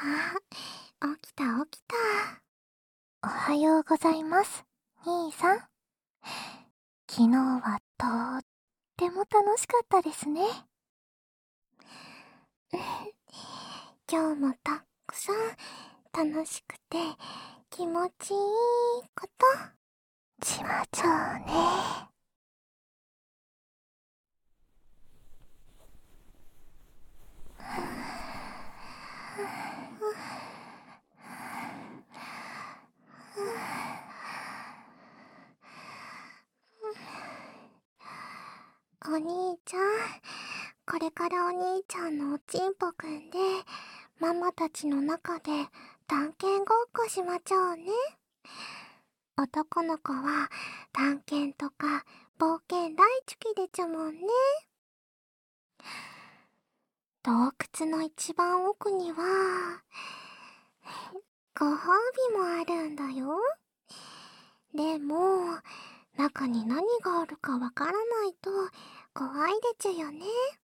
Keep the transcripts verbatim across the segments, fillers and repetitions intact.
あ、起きた起きた。おはようございます、兄さん。昨日はとっても楽しかったですね。今日もたくさん楽しくて気持ちいいことしましょうね。お兄ちゃん、これからお兄ちゃんのおちんぽくんでママたちの中で探検ごっこしましょうね。男の子は探検とか冒険大好きでちゅもんね。洞窟の一番奥にはご褒美もあるんだよ。でも中に何があるかわからないと怖いでちゅよね。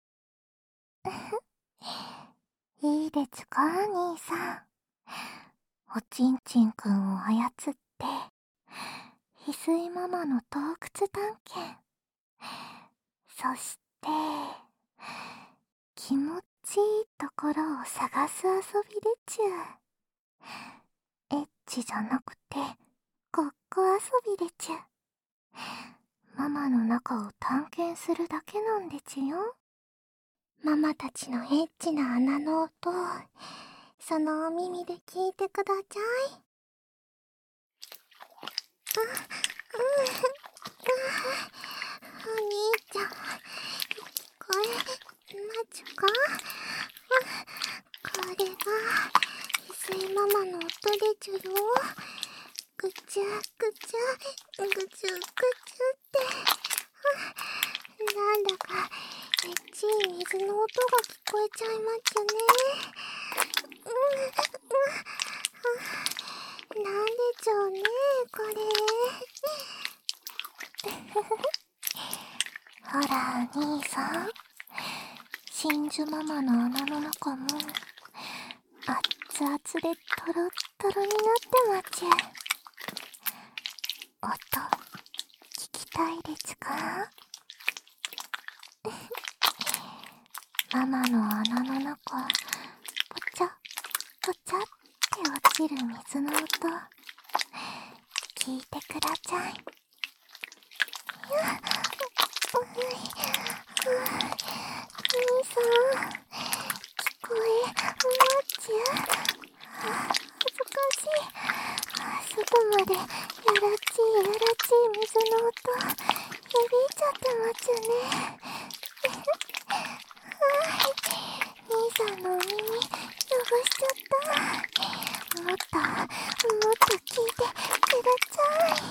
いいでちゅか、兄さん。おちんちんくんを操って翡翠ママの洞窟探検、そして気持ちいいところを探す遊びでちゅ。エッチじゃなくてごっこ遊びでちゅ。ママの中を探検するだけなんでちゅよ。ママたちのエッチな穴の音、そのお耳で聞いてください。あ、うん、お兄ちゃん、聞こえまちゅか？これが翡翠ママの音でちゅよ。ぐちゅぐちゅぐちゅぐちゅって、なんだかエッチい水の音が聞こえちゃいまちゅね。うん、なんでちょうね、これ。ほら、兄さん。真珠ママの穴の中も熱々でトロットロになってまちゅ。音聞きたいでちゅか？ママの穴の中、ぽちゃぽちゃって落ちる水の音、聞いてください。兄さん、聞こえまちゅ？恥ずかしい。外までやらちいやらちい水の音、響いちゃってまちゅね。兄さんのお耳汚しちゃった。もっともっと聞いてください。や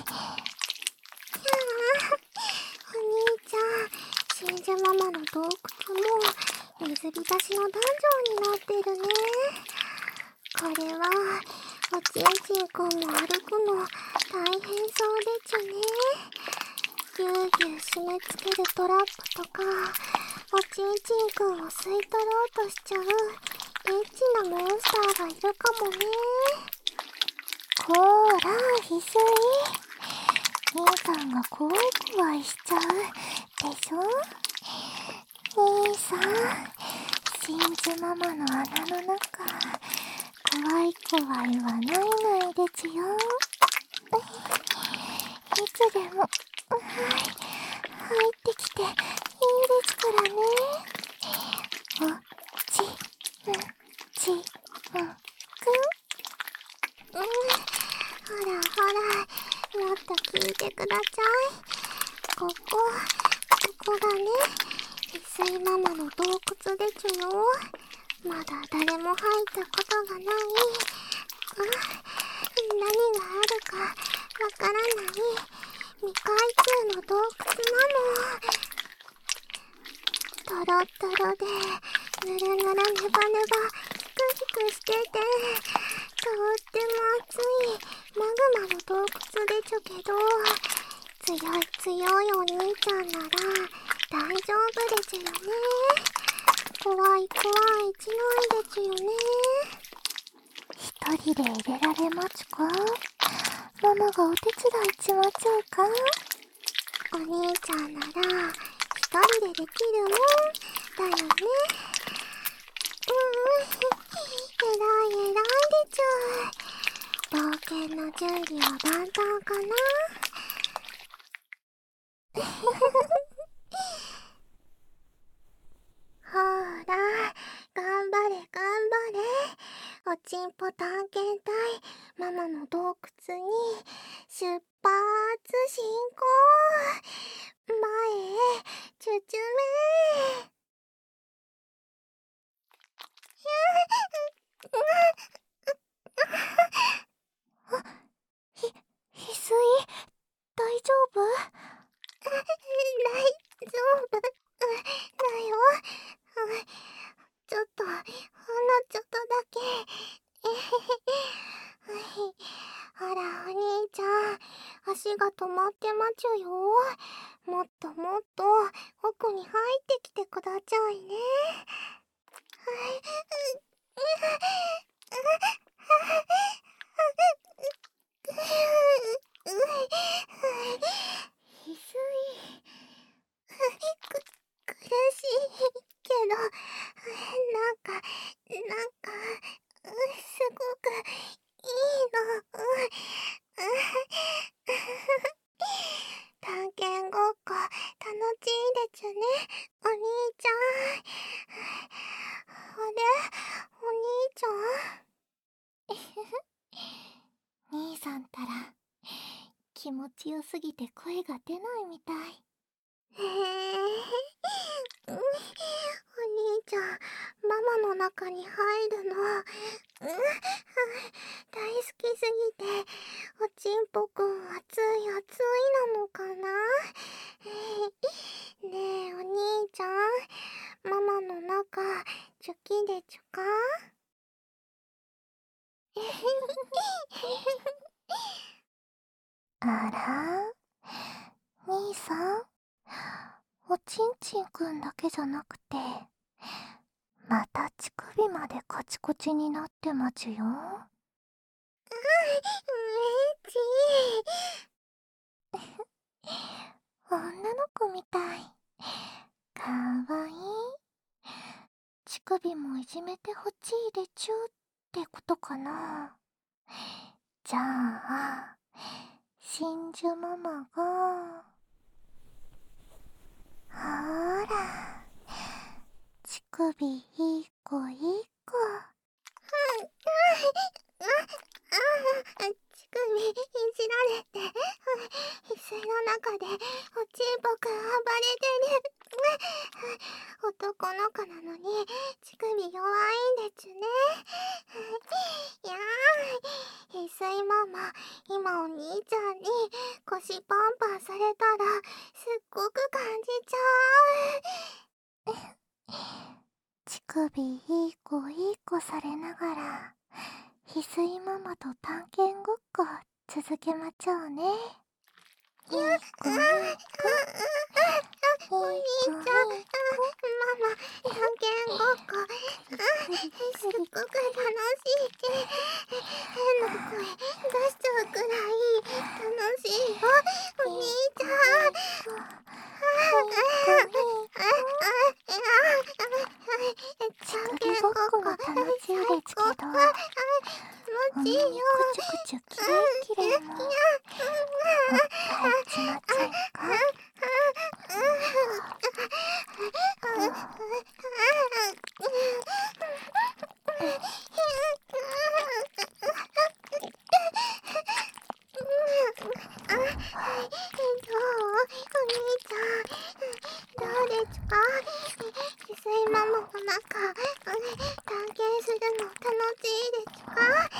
あ、お兄ちゃん、真珠ママの洞窟も水浸しのダンジョンになってるね。これはおちんちんくんも歩くの大変そうでちゅね。ぎゅうぎゅう締め付けるトラップとか、おちんちんくんを吸い取ろうとしちゃうエッチなモンスターがいるかもね。ほーら、翡翠。兄さんが怖い怖いしちゃうでしょ。兄さん、真珠ママの穴の中、怖い怖いはないないでちゅよ。いつでも、はい、入ってきていいですからね。おちんちんくん。うん、ほらほら、もっと聞いてください。ここ、ここがね、翡翠ママの洞窟でちゅよ。まだ誰も入ったことがない。あ、何があるかわからない未開通の洞窟なの。トロットロでぬるぬるネバネバヒクヒクしてて、とっても熱いマグマの洞窟でちゅけど、強い強いお兄ちゃんなら大丈夫でちゅよね。怖い怖いちないでちゅよね。 一人で入れられまちか？ママがお手伝いしまちゃうか？お兄ちゃんなら一人でできるもんだよね。うん、えらいえらいでちゅ。冒険の準備は万端かな。ほーら、頑張れ頑張れ。おちんぽ探検隊、ママの洞窟に出発進行。前へ、ちゅちゅめー。ひ、翡翠、大丈夫？大丈夫だよ。ちょっと、ほんのちょっとだけ。あら、お兄ちゃん、足が止まってまちゅよ。もっともっと奥に入ってきてくだちゃいね。翡翠、く、苦しいけど、なんか、なんか、すごくいいの。探検ごっこ楽しいでちゅね、お兄ちゃん。あれ、お兄ちゃん。兄さんたら気持ちよすぎて声が出ないみたい。へえ、お兄ちゃん、ママの中に入るの、うん、大好きすぎて、おちんぽくん熱い熱いなのかな。ねえ、お兄ちゃん、ママの中、チュキでちゅか？あら？兄さん？おちんちんくんだけじゃなくて、また乳首までカチコチになってまちゅよ。うえち女の子みたい。かわいい。乳首もいじめてほしいでちゅってことかな。じゃあ、真珠ママが、ほーら、乳首一個一個。乳首いじられて、翡翠の中でおちんぽくん暴れてる。男の子なのに乳首弱いんでちゅね。いやー、翡翠ママ、今お兄ちゃんに腰パンパンされたらすっごく感じちゃう。乳首一個一個されながら、翡翠ママと探検ごっこ続けまちゃうね。いい子いい子。お兄ちゃん、ママ、探検ごっこ、すっごく楽しい。変な声出しちゃうくらい楽しいよ、お兄ちゃん。探検ごっこも楽しいですけど、気持ちいいよ。くちゅくちゅきれいきれいも、おっぱいちまちゃいか？どうですか？翡翠ママの中、探検するの楽しいですか？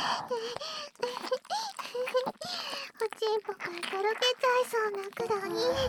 おちんぽがとろけちゃいそうなくらい楽しい？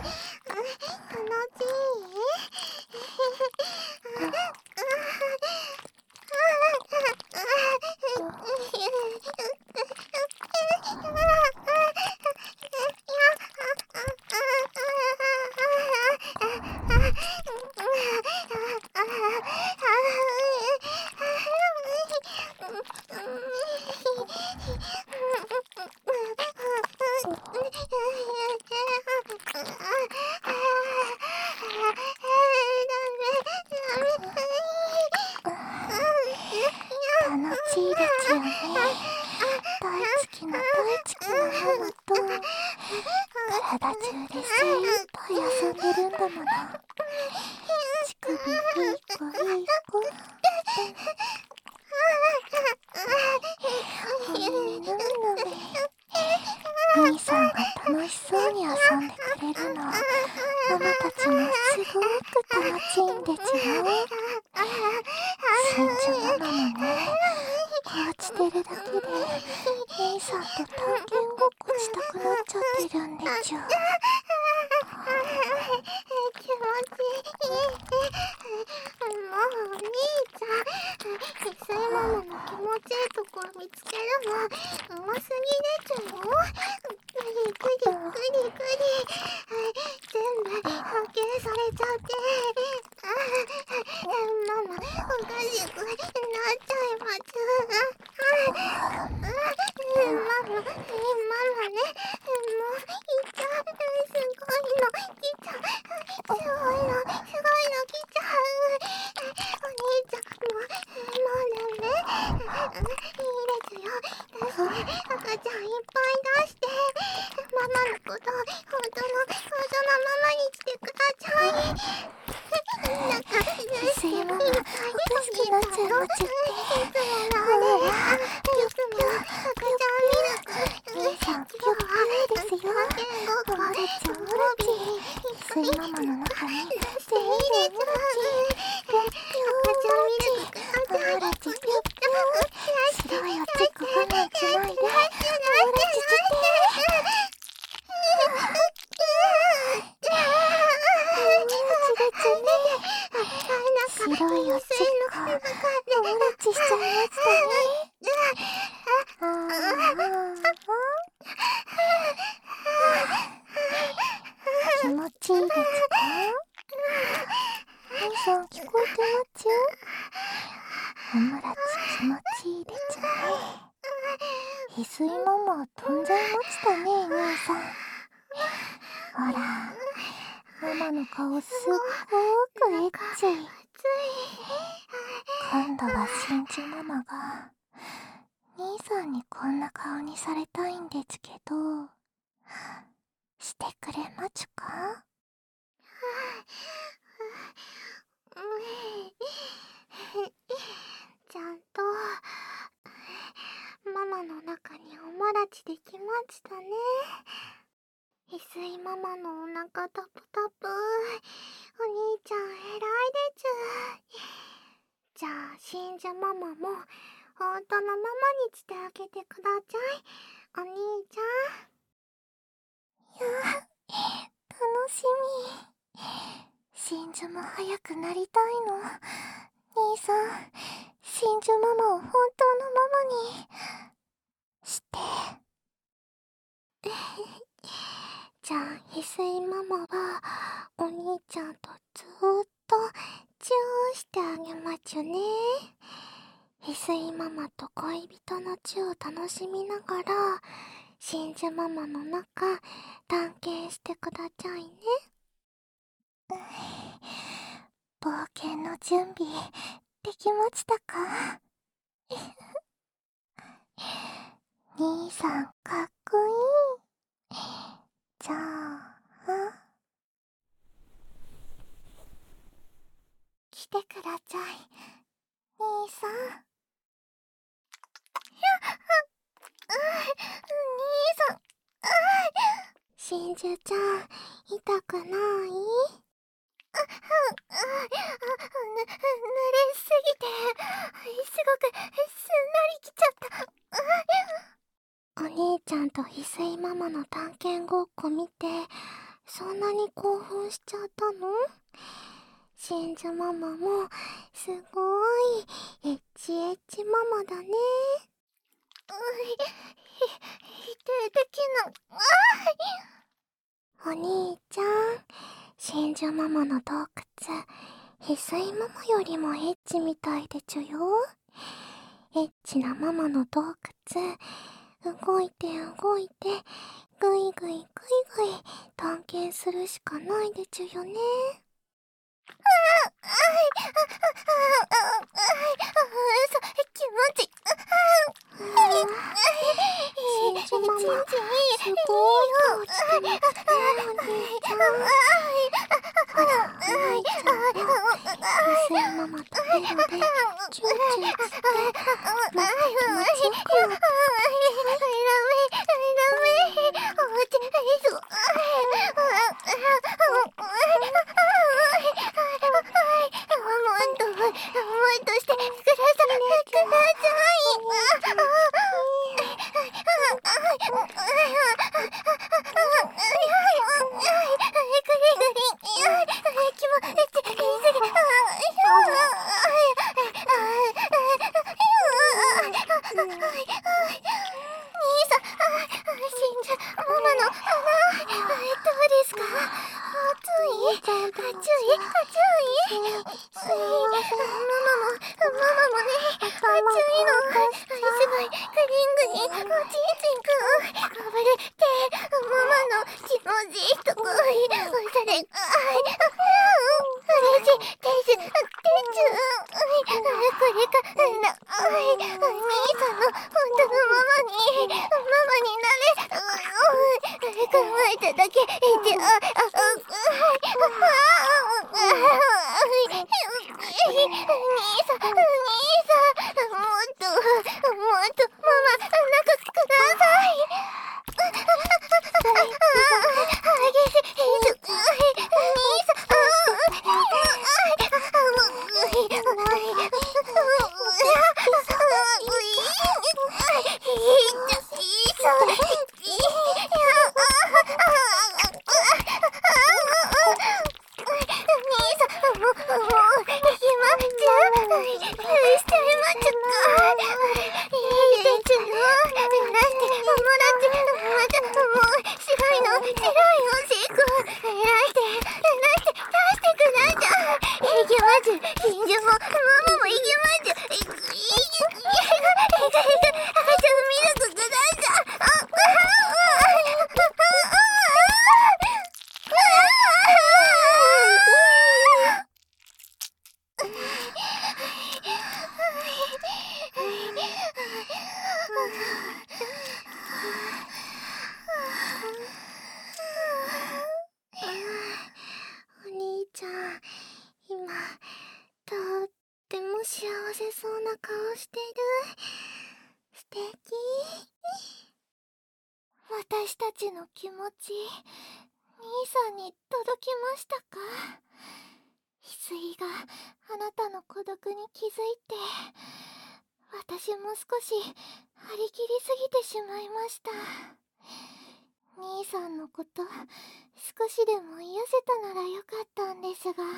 真珠ママもね、こうしてるだけで兄さんと探検ごっこしたくなっちゃってるんでちゅ。気持ちいい。もうお兄ちゃん、翡翠ママの気持ちいいところ見つけるのうますぎでちゅよ。グリグリグリグリ全部発見されちゃって、ママおかしくなっちゃいまちゅ。ママ、ママね、もういっちゃすごいの来ちゃう。すごいの、すごいの来ちゃう。お兄ちゃんも、もうね、いいですよ。出して、赤ちゃんいっぱい出して、ママのこと、本当の、本当のママにしてください。なんか、翡翠ママ、おかしくなっちゃいまちゅって。いつものね、いつも赤ちゃんミルク。兄さん、今日はいいですよ。おもらち、おもらち。翡翠ママの中に出していいですよ。赤ちゃんミルクください。おもらち、ぴょっぴょん。白いおちっこ我慢しないで。おもらちして。白いおちっこ、おもらちしちゃいましたね。あー気持ちいいですか？兄さん聞こえてますよ。おもらち気持ちいいでちゅね。翡翠ママ飛んじゃいましたね、兄さん。ほら、ママの顔すっごーくエッチ。今度は真珠ママが兄さんにこんな顔にされたいんですけど、してくれまちゅか？ちゃんとママの中におもらちできましたね。翡翠ママのお腹タプタプ、お兄ちゃん偉いでちゅ。じゃあ真珠ママも本当のママにしてあげてください、お兄ちゃん。いや、楽しみ。真珠も早くなりたいの。兄さん、真珠ママを本当のママにして。じゃあ翡翠ママはお兄ちゃんとずーっとチューしてあげまちゅね。翡翠ママと恋人のチューを楽しみながら真珠ママの中探検してくださいね。冒険の準備できましたか？兄さんかっこいい。じゃあ来てください、兄さん。兄さん、真珠ちゃん痛くない？あ、あ、あ、ぬ、濡れすぎてすごくすんなりきちゃった。お兄ちゃんと翡翠ママの探検ごっこ見てそんなに興奮しちゃったの？真珠ママもすごいエッチエッチママだね。うい、否定できない。お兄ちゃん、真珠ママの洞窟、翡翠ママよりもエッチみたいでちゅよ。エッチなママの洞窟、動いて動いて、ぐいぐいぐいぐい探検するしかないでちゅよね。ああ、あい、あ、あ、あ、あ、そ、気持ちいい。真珠ママ、すごい顔してますね、お兄ちゃん。ほら、お兄ちゃんは翡翠ママとベロでチューチューしてもっと気持ちよくなって。 っとしてください、ください。私たちの気持ち、兄さんに届きましたか？翡翠があなたの孤独に気づいて、私も少し張り切りすぎてしまいました。兄さんのこと少しでも癒せたならよかったんですが。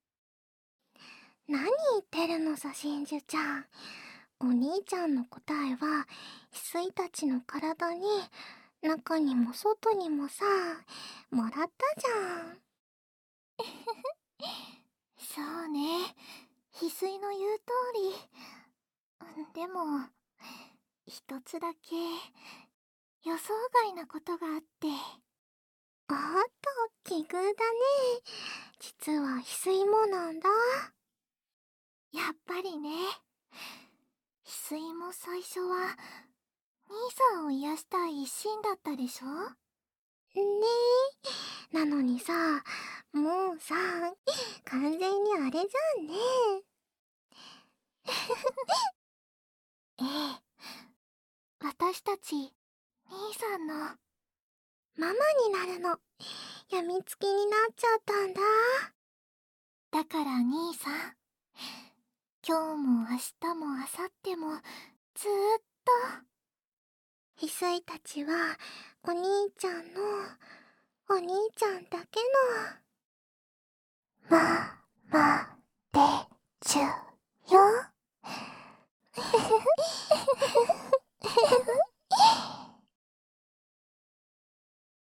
何言ってるのさ、真珠ちゃん。お兄ちゃんの答えは翡翠たちの体に中にも外にもさ、もらったじゃん。そうね、翡翠の言う通り。でも一つだけ予想外なことがあって。おっと、奇遇だね。実は翡翠もなんだ。やっぱりね。翡翠も最初は兄さんを癒したい一心だったでしょ？ねえ。なのにさ、もうさ、完全にあれじゃんね。ええ。私たち、兄さんのママになるの。やみつきになっちゃったんだ。だから兄さん、今日も明日も明後日もずーっと翡翠たちはお兄ちゃんのお兄ちゃんだけのママでちゅよ。